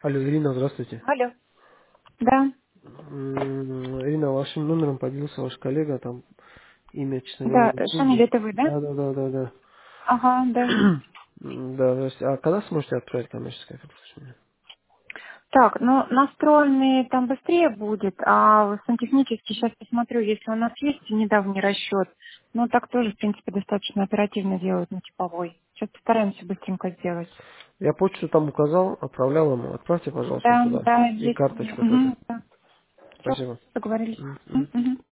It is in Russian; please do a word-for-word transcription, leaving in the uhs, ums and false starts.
Алло, Ирина, здравствуйте. Алло. Да, М, Ирина, вашим номером поделился ваш коллега, там имя, честно говоря, да, не Шамиль, помню. это вы, да? Да, да, да, да, да. Ага, да. М, Да, здрасте. А когда сможете отправить коммерческое предложение? Так, ну настроенный там быстрее будет, а сантехнический сейчас посмотрю, если у нас есть недавний расчет. Ну так тоже, в принципе, достаточно оперативно делают на типовой. Сейчас постараемся быстренько сделать. Я почту там указал, отправлял ему. Отправьте, пожалуйста, Да, туда. да, И есть. карточку тоже. Угу, да. Все, Спасибо. договорились. М, м. Угу.